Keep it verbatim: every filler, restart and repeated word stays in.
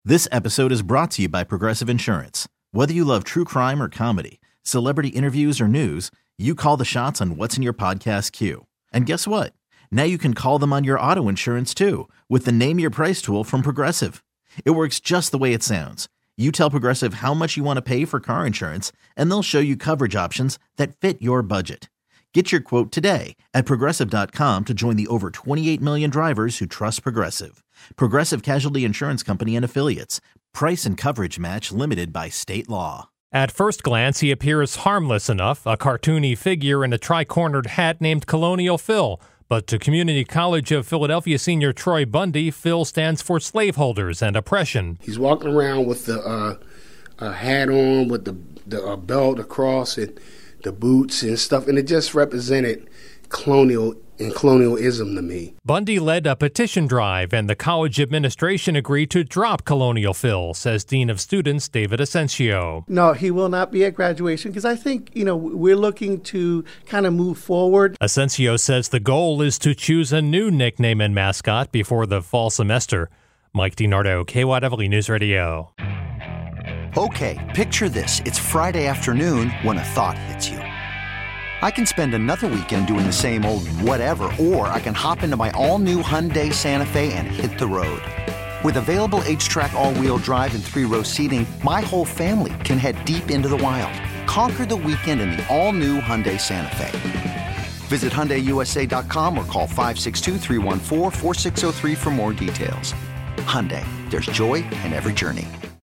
This episode is brought to you by Progressive Insurance. Whether you love true crime or comedy, celebrity interviews or news, you call the shots on what's in your podcast queue. And guess what? Now you can call them on your auto insurance too with the Name Your Price tool from Progressive. It works just the way it sounds. You tell Progressive how much you want to pay for car insurance, and they'll show you coverage options that fit your budget. Get your quote today at Progressive dot com to join the over twenty-eight million drivers who trust Progressive. Progressive Casualty Insurance Company and Affiliates. Price and coverage match limited by state law. At first glance, he appears harmless enough, a cartoony figure in a tri-cornered hat named Colonial Phil. But to Community College of Philadelphia senior Troy Bundy, Phil stands for slaveholders and oppression. He's walking around with the uh, a hat on, with the, the uh, belt across it, the boots and stuff, and it just represented colonial and colonialism to me. Bundy led a petition drive, and the college administration agreed to drop Colonial Phil, says Dean of Students David Asensio. No, he will not be at graduation because I think, you know, we're looking to kind of move forward. Asensio says the goal is to choose a new nickname and mascot before the fall semester. Mike DiNardo, K Y W News Radio. Okay, picture this. It's Friday afternoon when a thought hits you. I can spend another weekend doing the same old whatever, or I can hop into my all-new Hyundai Santa Fe and hit the road. With available H-Track all-wheel drive and three-row seating, my whole family can head deep into the wild. Conquer the weekend in the all-new Hyundai Santa Fe. Visit Hyundai U S A dot com or call five six two, three one four, four six zero three for more details. Hyundai, there's joy in every journey.